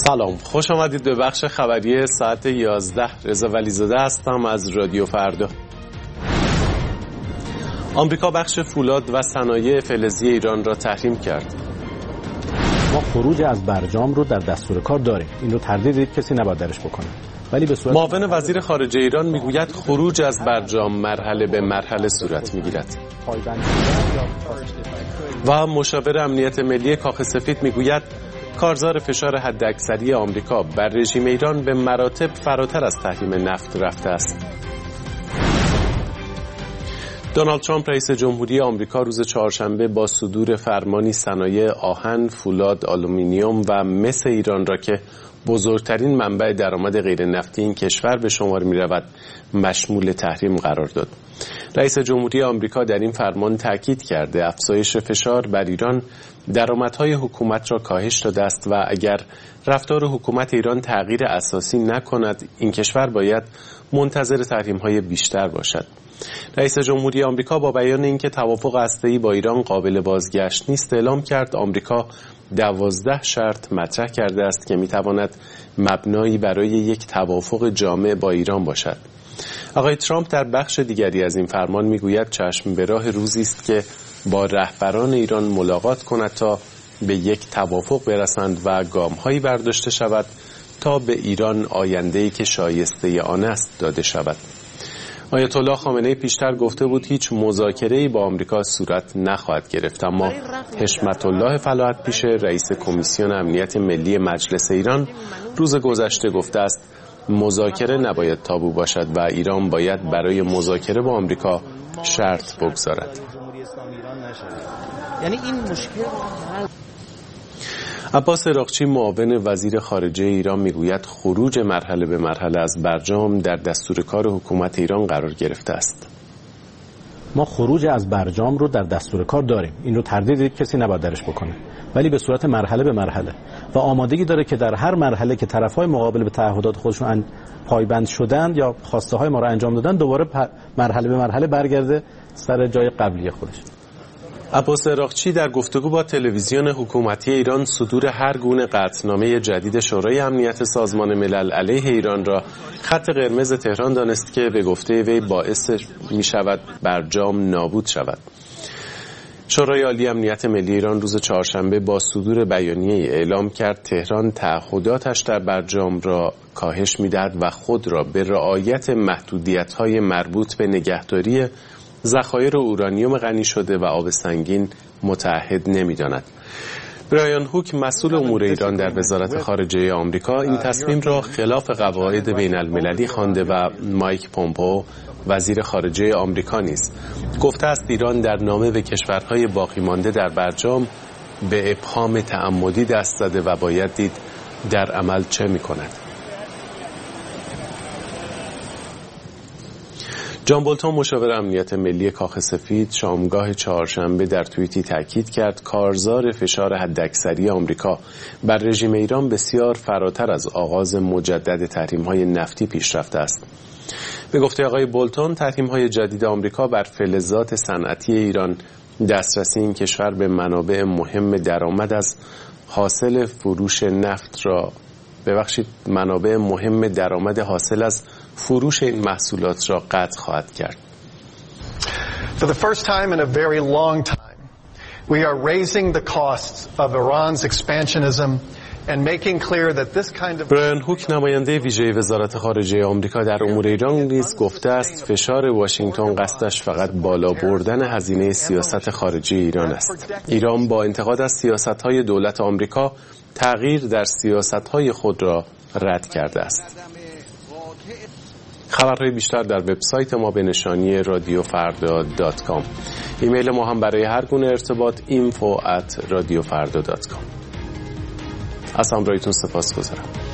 سلام، خوش آمدید به بخش خبری ساعت 11. رضا ولیزاده هستم از رادیو فردا. آمریکا بخش فولاد و صنایع فلزی ایران را تحریم کرد. ما خروج از برجام رو در دستور کار داریم. این رو تردید کسی نباید درش بکنه. ولی به صورت معاون وزیر خارجه ایران میگوید خروج از برجام مرحله به مرحله صورت میگیرد. و مشاور امنیت ملی کاخ سفید میگوید کارزار فشار حداکثری آمریکا بر رژیم ایران به مراتب فراتر از تحریم نفت رفته است. دونالد ترامپ رئیس جمهوری آمریکا روز چهارشنبه با صدور فرمانی صنایع آهن، فولاد، آلومینیوم و مس ایران را که بزرگترین منبع درآمد غیر نفتی این کشور به شمار می‌رود مشمول تحریم قرار داد. رئیس جمهوری آمریکا در این فرمان تاکید کرده افزایش فشار بر ایران درآمدهای حکومت را کاهش داده است و اگر رفتار حکومت ایران تغییر اساسی نکند این کشور باید منتظر تحریم‌های بیشتر باشد. رئیس جمهوری آمریکا با بیان اینکه توافق هسته‌ای با ایران قابل بازگشت نیست اعلام کرد آمریکا 12 شرط مطرح کرده است که میتواند مبنایی برای یک توافق جامع با ایران باشد. آقای ترامپ در بخش دیگری از این فرمان میگوید چشم به راه روزی است که با رهبران ایران ملاقات کند تا به یک توافق برسند و گام‌هایی برداشته شود تا به ایران آینده‌ای که شایسته آن است داده شود. آیت الله خامنه‌ای پیشتر گفته بود هیچ مذاکره‌ای با آمریکا صورت نخواهد گرفت، اما حشمت الله فلاحت پیش رئیس کمیسیون امنیت ملی مجلس ایران روز گذشته گفته است مذاکره نباید تابو باشد و ایران باید برای مذاکره با آمریکا شرط بگذارد. یعنی این مشکل عباس عراقچی معاون وزیر خارجه ایران میگوید خروج مرحله به مرحله از برجام در دستور کار حکومت ایران قرار گرفته است. ما خروج از برجام رو در دستور کار داریم. این رو تردید کسی نباید درش بکنه. ولی به صورت مرحله به مرحله و آمادگی داره که در هر مرحله که طرف‌های مقابل به تعهدات خودشون پایبند شدند یا خواسته های ما را انجام دادن دوباره مرحله به مرحله برگرده سر جای قبلی خودش. عباس عراقچی در گفتگو با تلویزیون حکومتی ایران صدور هر گونه قطعنامه جدید شورای امنیت سازمان ملل علیه ایران را خط قرمز تهران دانست که به گفته وی باعث می شود برجام نابود شود. شورای عالی امنیت ملی ایران روز چهارشنبه با صدور بیانیه‌ای اعلام کرد تهران تعهداتش در برجام را کاهش می‌دهد و خود را به رعایت محدودیت‌های مربوط به نگهداری ذخایر اورانیوم غنی شده و آب سنگین متعهد نمی‌داند. برایان هوک مسئول امور ایران در وزارت خارجه آمریکا این تصمیم را خلاف قواعد بین‌المللی خوانده و مایک پومپئو وزیر خارجه آمریکا نیز گفته است ایران در نامه به کشورهای باقی مانده در برجام به ابهام تعمدی دست زده و باید دید در عمل چه می‌کند. جان بولتون مشاور امنیت ملی کاخ سفید شامگاه چهارشنبه در توییتی تاکید کرد کارزار فشار حداکثری آمریکا بر رژیم ایران بسیار فراتر از آغاز مجدد تحریم‌های نفتی پیش رفته است. به گفته آقای بولتون تحریم‌های جدید آمریکا بر فلزات صنعتی ایران دسترسی این کشور به منابع مهم درآمد از حاصل فروش نفت را منابع مهم درآمد حاصل از فروش این محصولات را قطع خواهد کرد. For the first time in a very long time, we are raising the costs of Iran's expansionism and making clear that this kind of برایان هوک نماینده ویژه وزارت خارجه آمریکا در امور ایران نیز گفته است فشار واشنگتن قصدش فقط بالا بردن هزینه سیاست خارجی ایران است. ایران با انتقاد از سیاست‌های دولت آمریکا تغییر در سیاست‌های خود را رد کرده است. خبرهای بیشتر در وبسایت ما به نشانی radiofarda.com. ایمیل ما هم برای هر گونه ارتباط info@radiofarda.com. از همراهیتون سپاسگزارم.